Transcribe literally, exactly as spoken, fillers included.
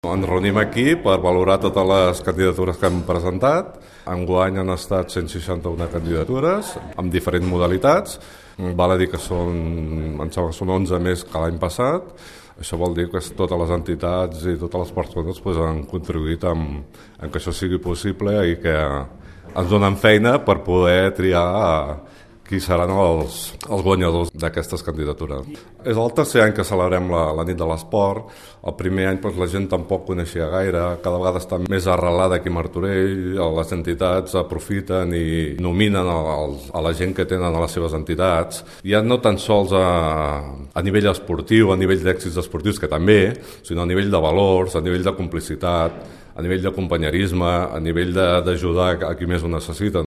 Ens reunim aquí per valorar totes les candidatures que hem presentat. Enguany han estat cent seixanta-una candidatures amb diferents modalitats. Val a dir que són, em sembla que són onze més que l'any passat. Això vol dir que totes les entitats i totes les persones pues, han contribuït en, en que això sigui possible i que ens donen feina per poder triar qui seran els, els guanyadors d'aquestes candidatures. És el tercer any que celebrem la, la nit de l'esport. El primer any doncs, la gent tampoc coneixia gaire, cada vegada està més arrelada aquí a Martorell, les entitats aprofiten i nominen els, a la gent que tenen a les seves entitats, ja no tan sols a, a nivell esportiu, a nivell d'èxits esportius, que també, sinó a nivell de valors, a nivell de complicitat, a nivell de companyerisme, a nivell d'ajudar a qui més ho necessita.